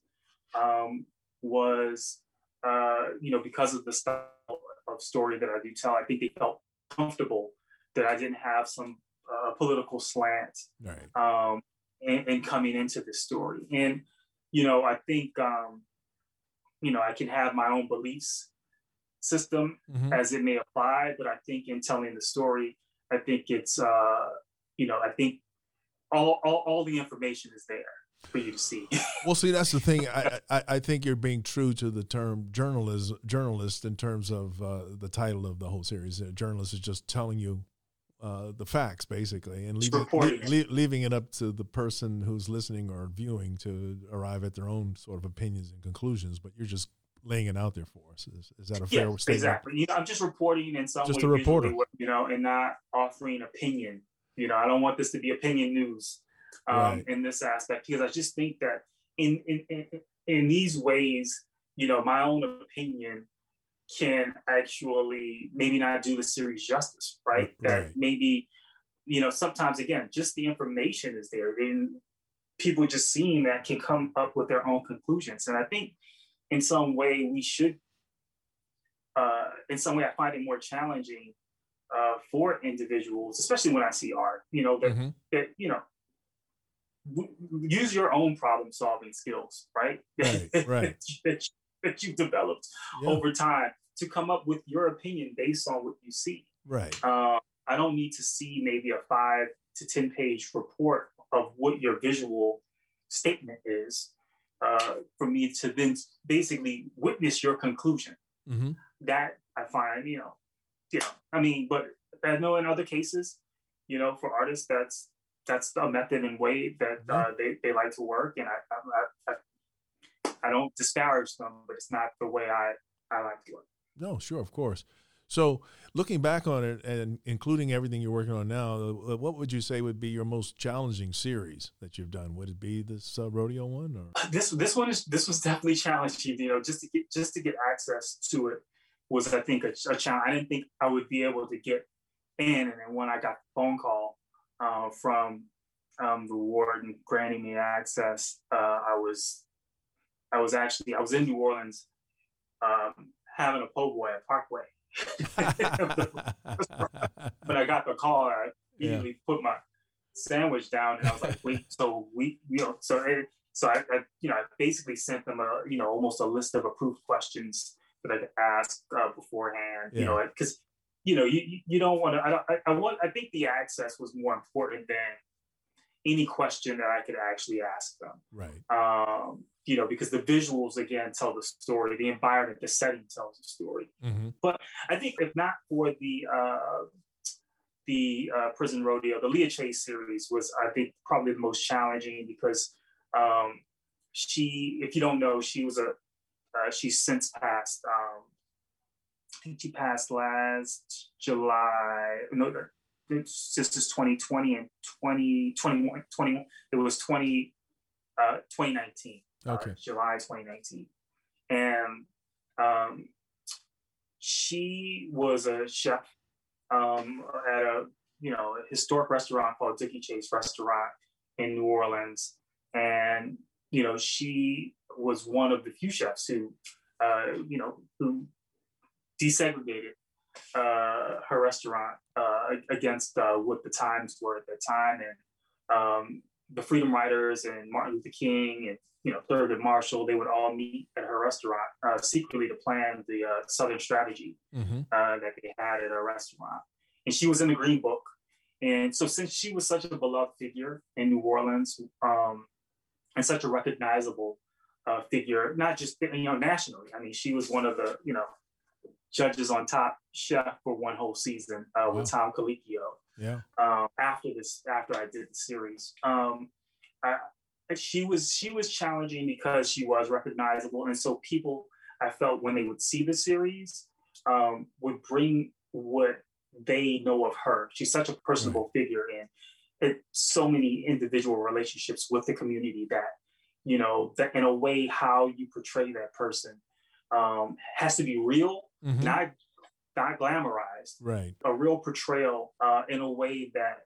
was because of the style of story that I do tell. I think they felt comfortable that I didn't have some political slant, right, and coming into this story. And I think I can have my own beliefs system, mm-hmm, as it may apply, but I think in telling the story, I think it's I think all the information is there for you to see.
Well, see, that's the thing. I think you're being true to the term journalist in terms of the title of the whole series. A journalist is just telling you the facts, basically, and leaving it up to the person who's listening or viewing to arrive at their own sort of opinions and conclusions. But you're just laying it out there for us. Is that a fair statement?
Exactly. I'm just reporting in some way,
just a reporter,
and not offering opinion. I don't want this to be opinion news in this aspect, because I just think that in these ways, my own opinion can actually maybe not do the series justice, right? That maybe, sometimes, again, just the information is there, and people just seeing that can come up with their own conclusions. And I think in some way we should, I find it more challenging for individuals, especially when I see art, mm-hmm, that use your own problem solving skills, right?
Right.
that you've developed over time to come up with your opinion based on what you see.
Right.
I don't need to see maybe a 5 to 10 page report of what your visual statement is for me to then basically witness your conclusion.
Mm-hmm.
That I find, I mean, but I know in other cases, for artists, that's a method and way that they like to work, and I don't disparage them, but it's not the way I like to work.
No, sure, of course. So looking back on it and including everything you're working on now, what would you say would be your most challenging series that you've done? Would it be this rodeo one? Or
this was definitely challenging. Just to get access to it was, I think, a challenge. I didn't think I would be able to get in, and then when I got the phone call from the warden granting me access, I was in New Orleans having a po' boy at Parkway. When I got the call, I immediately put my sandwich down, and I was like, "Wait, so I basically sent them almost a list of approved questions that I could ask beforehand, because you don't want to. I think the access was more important than any question that I could actually ask them,
right?
Because the visuals, again, tell the story. The environment, the setting tells the story.
Mm-hmm.
But I think if not for the prison rodeo, the Leah Chase series was, I think, probably the most challenging because she, if you don't know, she's since passed. I think she passed last July. No, this is 2020 and 2021. It was 2019.
Okay.
July 2019. And she was a chef at a historic restaurant called Dickie Chase Restaurant in New Orleans. And, she was one of the few chefs who desegregated her restaurant against what the times were at that time. And the Freedom Riders and Martin Luther King and Thurgood Marshall, they would all meet at her restaurant secretly to plan the Southern strategy that they had at her restaurant. And she was in the Green Book. And so since she was such a beloved figure in New Orleans and such a recognizable figure, not just nationally. I mean, she was one of the judges on Top Chef for one whole season with Tom Colicchio.
Yeah.
After I did the series, she was challenging because she was recognizable, and so people, I felt, when they would see the series, would bring what they know of her. She's such a personable figure, and so many individual relationships with the community that that in a way how you portray that person has to be real, not glamorized,
right?
A real portrayal in a way that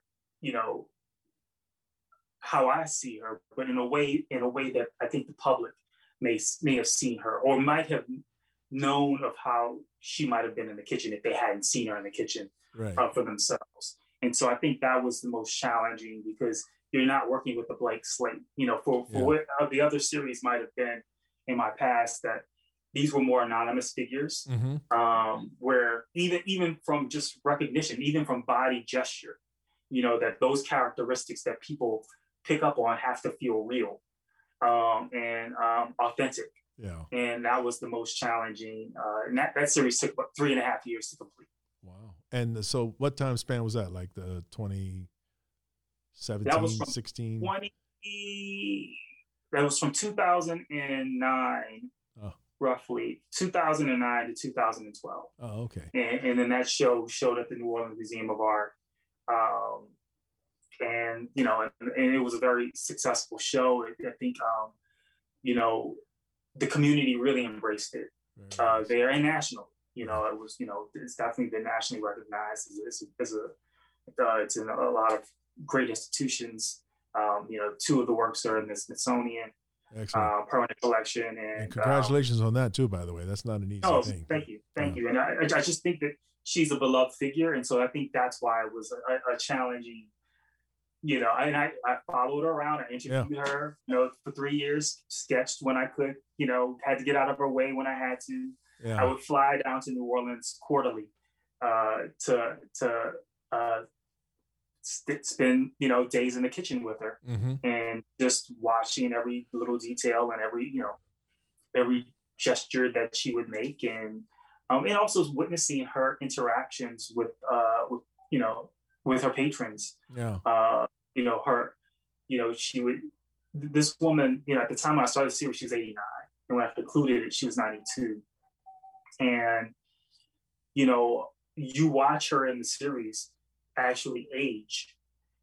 how I see her, but in a way that I think the public may have seen her or might have known of how she might have been in the kitchen if they hadn't seen her in the kitchen for themselves. And so I think that was the most challenging because you're not working with a blank slate. For what the other series might have been in my past, that these were more anonymous figures, where even from just recognition, even from body gesture, that those characteristics that people pick up on have to feel real and authentic.
Yeah.
And that was the most challenging. And that series took about 3.5 years to complete.
Wow. And so what time span was that? Like the 2017,
that was from
16?
That was from 2009, roughly 2009 to 2012.
Oh, okay.
And then that show showed at the New Orleans Museum of Art. And it was a very successful show. I think, the community really embraced it there and nationally. It was, it's definitely been nationally recognized it's in a lot of great institutions. 2 of the works are in the Smithsonian permanent collection. And
congratulations on that too, by the way. That's not an easy thing.
Thank you. And I just think that she's a beloved figure. And so I think that's why it was a challenging and I followed her around. I interviewed her, for 3 years, sketched when I could, had to get out of her way when I had to. I would fly down to New Orleans quarterly to spend, days in the kitchen with her, and just watching every little detail and every gesture that she would make, and also witnessing her interactions with her patrons. She would, this woman, at the time I started the series, she was 89. And when I concluded it, she was 92. And, you watch her in the series actually age.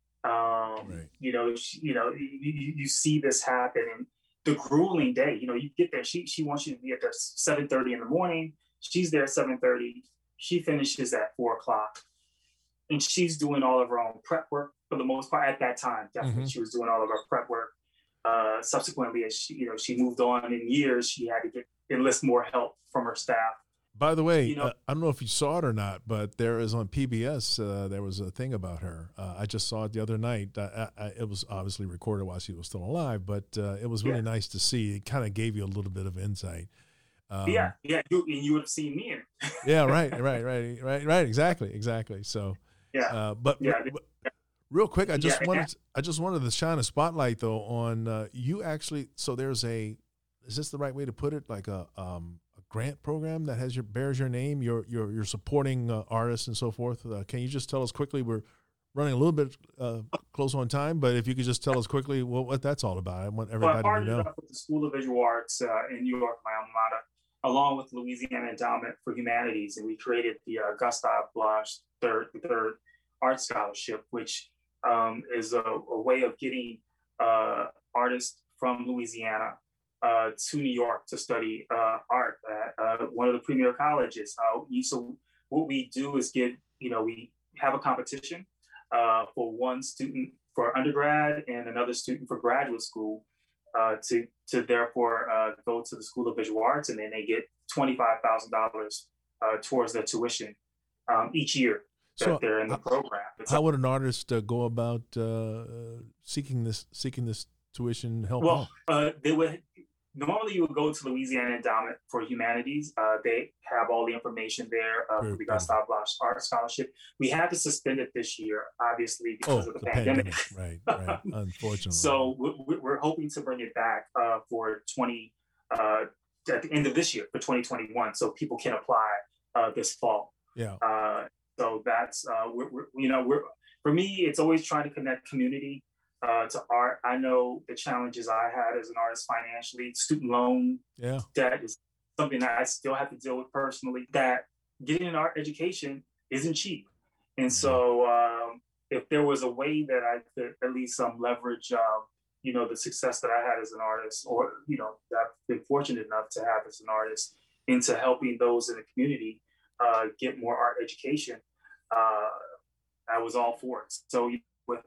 You see this happen, and the grueling day, you get there, she wants you to be at there 7:30 in the morning. She's there at 7:30. She finishes at 4:00. And she's doing all of her own prep work for the most part at that time. Definitely, she was doing all of her prep work. Subsequently, as she moved on in years, she had to enlist more help from her staff.
By the way, I don't know if you saw it or not, but there is on PBS, there was a thing about her. I just saw it the other night. It was obviously recorded while she was still alive, but it was really nice to see. It kind of gave you a little bit of insight.
You would have seen me in it.
Yeah, right, exactly. So, but real quick, I just wanted to shine a spotlight though on you actually. So there's is this the right way to put it? Like a grant program that bears your name. You're supporting artists and so forth. Can you just tell us quickly? We're running a little bit close on time, but if you could just tell us quickly what that's all about. I want everybody to know.
I partnered with the School of Visual Arts in New York, my alma mater, along with Louisiana Endowment for Humanities, and we created the Gustave Blache third Art Scholarship, which is a way of getting artists from Louisiana to New York to study art at one of the premier colleges. So what we do is we have a competition for one student for undergrad and another student for graduate school to therefore go to the School of Visual Arts, and then they get $25,000 towards their tuition each year that they're in the program.
How would an artist go about seeking this tuition help?
Well, normally you would go to Louisiana Endowment for Humanities. They have all the information there for the Gustave Blache Art Scholarship. We had to suspend it this year, obviously, because of the pandemic.
Right. Unfortunately.
So we're hoping to bring it back for at the end of this year, for 2021, so people can apply this fall. So that's for me, it's always trying to connect community to art. I know the challenges I had as an artist financially. Student loan debt is something that I still have to deal with personally. That getting an art education isn't cheap, and so if there was a way that I could at least leverage, the success that I had as an artist, or that I've been fortunate enough to have as an artist, into helping those in the community get more art education, I was all for it. So with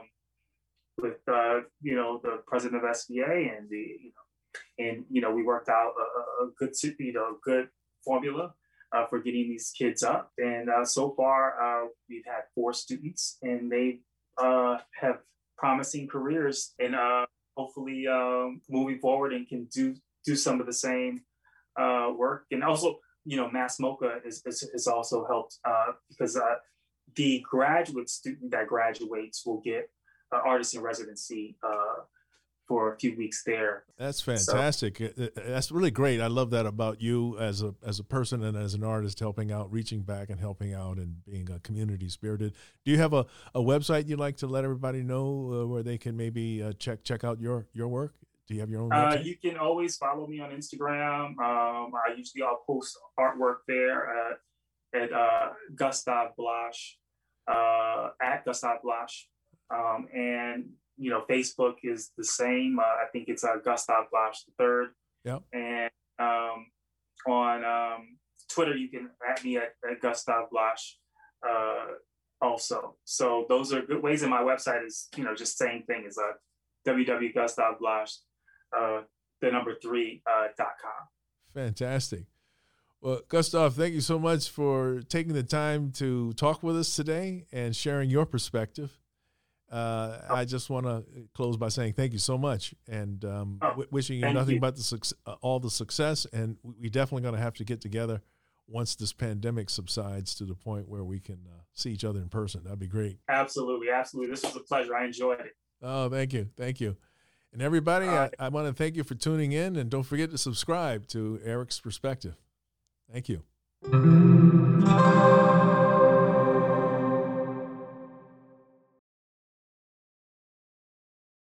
the president of SVA and we worked out a good formula for getting these kids up, and so far we've had 4 students, and they have promising careers, and hopefully moving forward and can do some of the same work. And also Mass MoCA has also helped because the graduate student that graduates will get artist in residency for a few weeks there.
That's fantastic. So, that's really great. I love that about you as a person and as an artist, helping out, reaching back and helping out, and being community spirited. Do you have a website you'd like to let everybody know where they can maybe check out your work? Do you have your own website?
You can always follow me on Instagram. I'll post artwork there at Gustave Blache, at Gustave Blache. And Facebook is the same. I think it's Gustave Blache III.
Yep.
And on Twitter, you can at me at Gustave Blache also. So those are good ways. And my website is just same thing as www.gustaveblache, .com.
Fantastic. Well, Gustave, thank you so much for taking the time to talk with us today and sharing your perspective. I just want to close by saying thank you so much, and wishing you nothing but all the success. And we definitely going to have to get together once this pandemic subsides to the point where we can see each other in person. That'd be great.
Absolutely. This was a pleasure. I enjoyed it.
Oh, thank you. And everybody, I want to thank you for tuning in, and don't forget to subscribe to Eric's Perspective. Thank you.